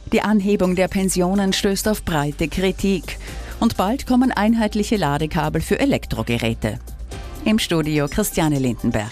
Die Anhebung der Pensionen stößt auf breite Kritik. Und bald kommen einheitliche Ladekabel für Elektrogeräte. Im Studio Christiane Lindenberg.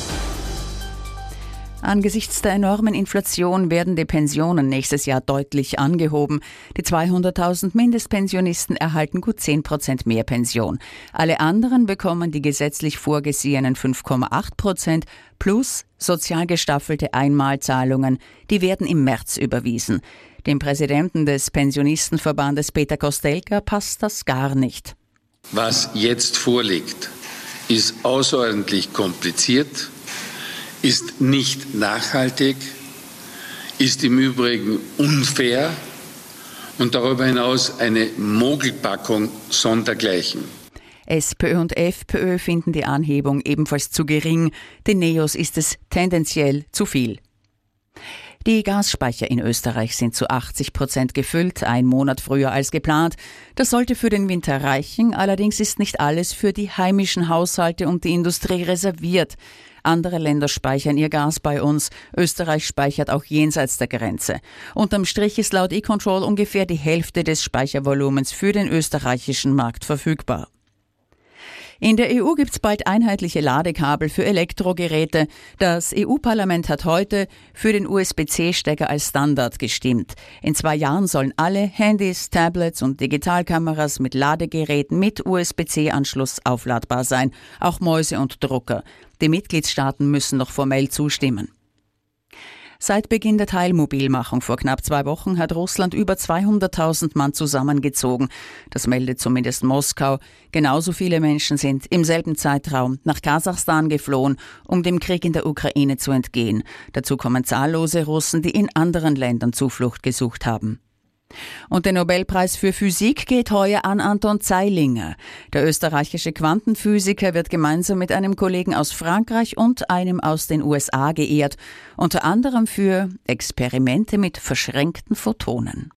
Angesichts der enormen Inflation werden die Pensionen nächstes Jahr deutlich angehoben. Die 200.000 Mindestpensionisten erhalten gut 10% mehr Pension. Alle anderen bekommen die gesetzlich vorgesehenen 5,8% plus sozial gestaffelte Einmalzahlungen. Die werden im März überwiesen. Dem Präsidenten des Pensionistenverbandes Peter Kostelka passt das gar nicht. Was jetzt vorliegt, ist außerordentlich kompliziert, ist nicht nachhaltig, ist im Übrigen unfair und darüber hinaus eine Mogelpackung sondergleichen. SPÖ und FPÖ finden die Anhebung ebenfalls zu gering. Den Neos ist es tendenziell zu viel. Die Gasspeicher in Österreich sind zu 80% gefüllt, 1 Monat früher als geplant. Das sollte für den Winter reichen, allerdings ist nicht alles für die heimischen Haushalte und die Industrie reserviert. Andere Länder speichern ihr Gas bei uns. Österreich speichert auch jenseits der Grenze. Unterm Strich ist laut E-Control ungefähr die Hälfte des Speichervolumens für den österreichischen Markt verfügbar. In der EU gibt es bald einheitliche Ladekabel für Elektrogeräte. Das EU-Parlament hat heute für den USB-C-Stecker als Standard gestimmt. In 2 Jahren sollen alle Handys, Tablets und Digitalkameras mit Ladegeräten mit USB-C-Anschluss aufladbar sein, auch Mäuse und Drucker. Die Mitgliedstaaten müssen noch formell zustimmen. Seit Beginn der Teilmobilmachung vor knapp 2 Wochen hat Russland über 200.000 Mann zusammengezogen. Das meldet zumindest Moskau. Genauso viele Menschen sind im selben Zeitraum nach Kasachstan geflohen, um dem Krieg in der Ukraine zu entgehen. Dazu kommen zahllose Russen, die in anderen Ländern Zuflucht gesucht haben. Und der Nobelpreis für Physik geht heuer an Anton Zeilinger. Der österreichische Quantenphysiker wird gemeinsam mit einem Kollegen aus Frankreich und einem aus den USA geehrt, unter anderem für Experimente mit verschränkten Photonen.